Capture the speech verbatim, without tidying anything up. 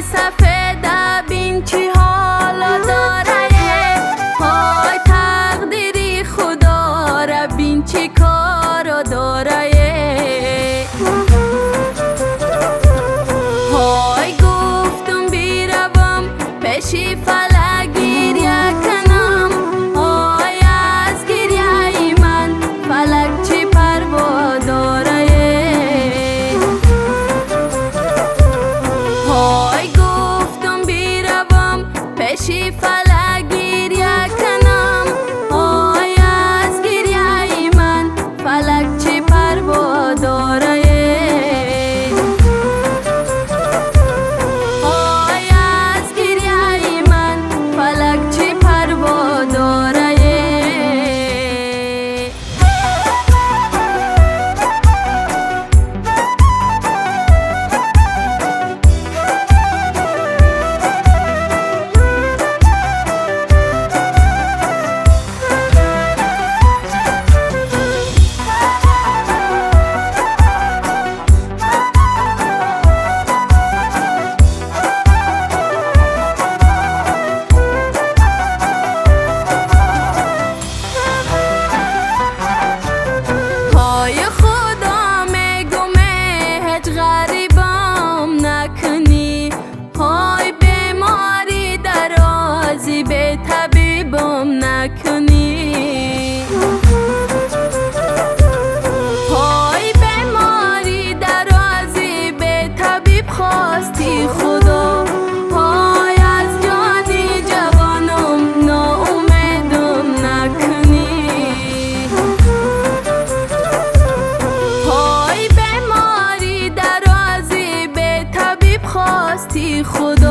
های سفید بین چی حالا داره، های تقدیری خدا را بین چی کارو داره. های گفتم بیروم پیشی فلک گریه کنم، های از گریه من فلک چی پروا داره. های گفتم بیروم پیشی فلک گریه کنم، های از گریه من فلک چی پروا داره. های از گریه من فلک چی پروا داره. های خدا میگم هیچ غریبم نکنی، های بیماری درازی به طبیبم نکنی. های بیماری درازی به طبیب خواستی خدا، های از جانی جوانم ناامیدم نکنی. های بیماری درازی به طبیب خواستی خدا.